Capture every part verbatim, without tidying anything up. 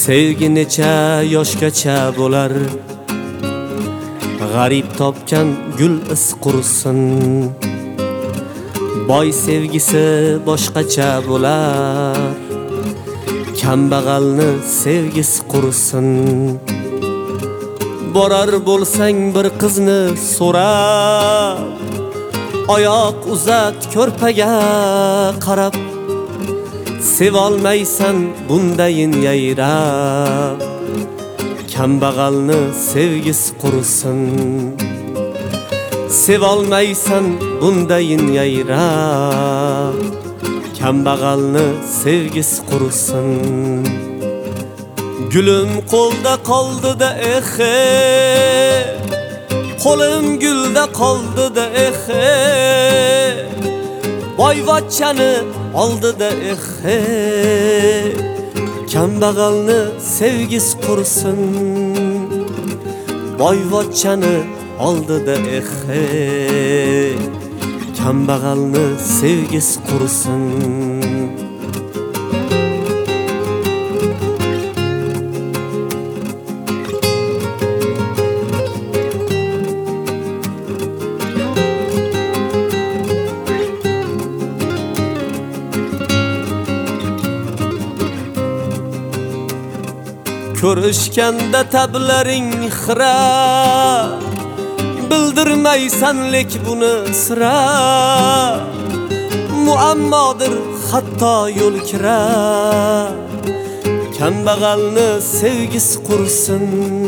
Sevgi necha yoshgacha bo'lar, g'arib topgan gul is qursin. Boy sevgisi boshqacha bo'lar, kambag'alni sevgisi qursin. Borar bo'lsang bir qizni so'rab, oyoq uzat ko'rpaga qarab. Sevolmaysan bundayin yayrab, kambag'alni sevgisi qursin. Sevolmaysan bundayin yayrab, kambag'alni sevgisi qursin. Gülüm qo'lda qoldi-da exe, qo'lim gulda qoldi-da exe. Boyvachchani oldi-da exe, kambag'alni sevgisi qursin. Boyvachchani oldi-da exe, kambag'alni sevgisi qursin. Ko'rishganda tablaring xira, bildirmaysan lek buni sira. Muammodir hatto yo'l kira, kambag'alni sevgisi qursin.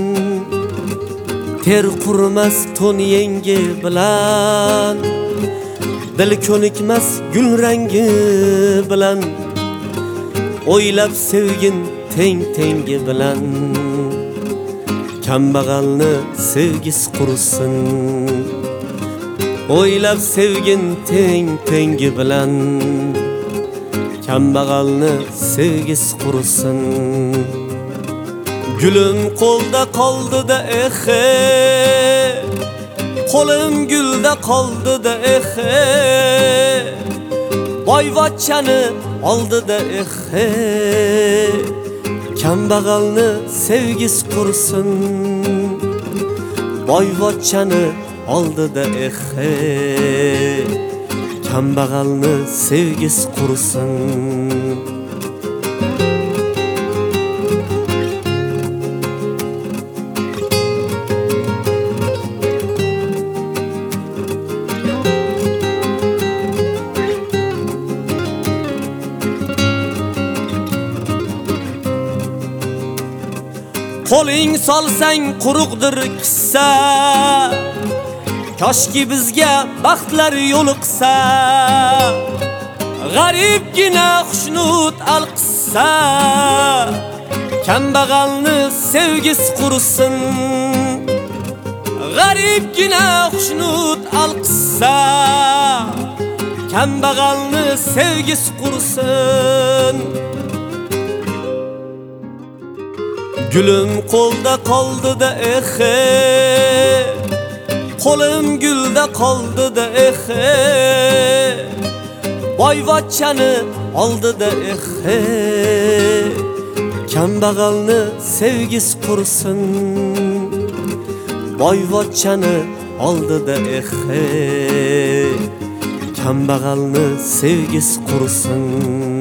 Ter qurmas to'n yengi bilan, dil ko'nikmas gul rangi bilan. O'ylab sevgin teng tengi bilan, kambag'alni sevgisi qursin. O'ylab sevgin teng tengi bilan, kambag'alni sevgisi qursin. Gulum qo'lda qoldi-da exe, qo'lim gulda qoldi-da exe. Boyvachchani oldi-da exe, kambag'alni sevgisi qursin. Boyvachchani oldi-da exe, kambag'alni sevgisi qursin. Qo'ling solsang quruqdir kissa, koshki bizga baxtlar yo'liqsa. G'aribgina xushnud alqissa, kambag'alni sevgisi qursin. G'aribgina xushnud alqissa, kambag'alni sevgisi qursin. Gülüm qo'lda qoldi-da exe, qo'lim gulda qoldi-da exe. Boyvachchani oldi-da exe, kambag'alni sevgisi qursin. Boyvachchani oldi-da exe, kambag'alni sevgisi qursin.